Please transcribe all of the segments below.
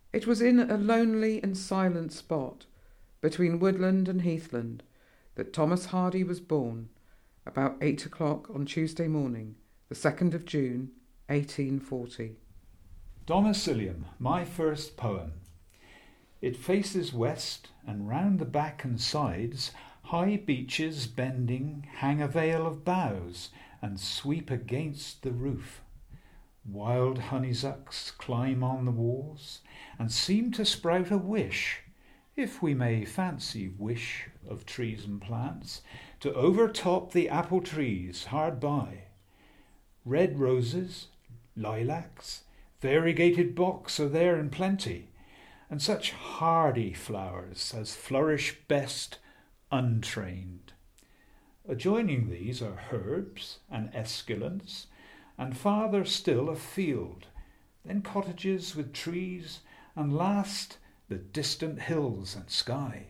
It was in a lonely and silent spot, between woodland and heathland, that Thomas Hardy was born, about 8 o'clock on Tuesday morning, the 2nd of June, 1840. Domicilium, my first poem. It faces west, and round the back and sides high beeches bending hang a veil of boughs and sweep against the roof. Wild honeysucks climb on the walls and seem to sprout a wish, if we may fancy wish of trees and plants, to overtop the apple trees hard by. Red roses, lilacs, variegated box are there in plenty, and such hardy flowers as flourish best untrained. Adjoining these are herbs and esculents, and farther still a field, then cottages with trees, and last the distant hills and sky.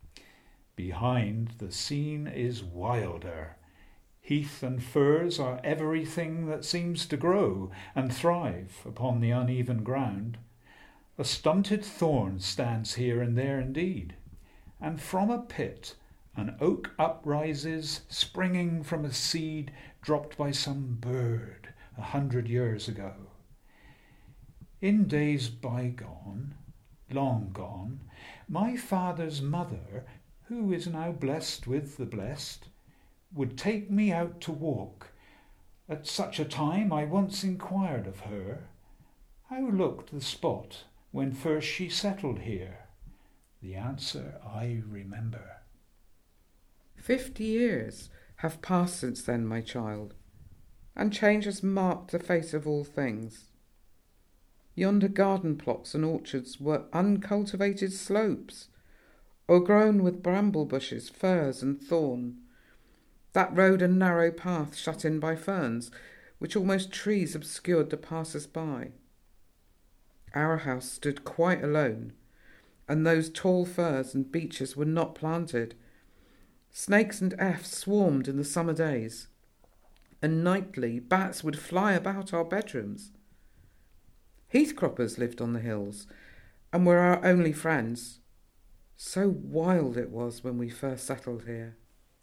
Behind, the scene is wilder. Heath and furze are everything that seems to grow and thrive upon the uneven ground. A stunted thorn stands here and there indeed, and from a pit an oak uprises, springing from a seed dropped by some bird 100 years ago. In days bygone, long gone, my father's mother, who is now blessed with the blessed, would take me out to walk. At such a time I once inquired of her, how looked the spot when first she settled here? The answer I remember. 50 years have passed since then, my child, and change has marked the face of all things. Yonder garden plots and orchards were uncultivated slopes, o'ergrown with bramble bushes, furze and thorn. That road a narrow path shut in by ferns, which almost trees obscured the passers-by. Our house stood quite alone, and those tall firs and beeches were not planted. Snakes and efts swarmed in the summer days, and nightly bats would fly about our bedrooms. Heathcroppers lived on the hills, and were our only friends. So wild it was when we first settled here.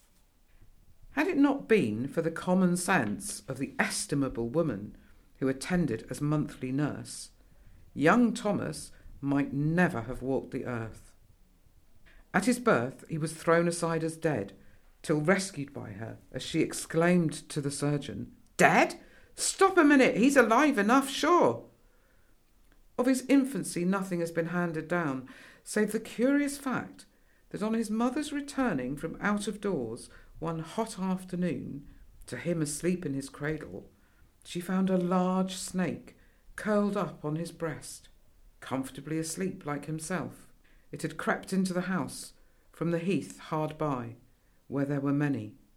Had it not been for the common sense of the estimable woman who attended as monthly nurse, young Thomas might never have walked the earth. At his birth he was thrown aside as dead, till rescued by her, as she exclaimed to the surgeon, "Dead? Stop a minute, he's alive enough, sure." Of his infancy nothing has been handed down, save the curious fact that on his mother's returning from out of doors one hot afternoon, to him asleep in his cradle, she found a large snake curled up on his breast, comfortably asleep like himself. It had crept into the house from the heath hard by, where there were many.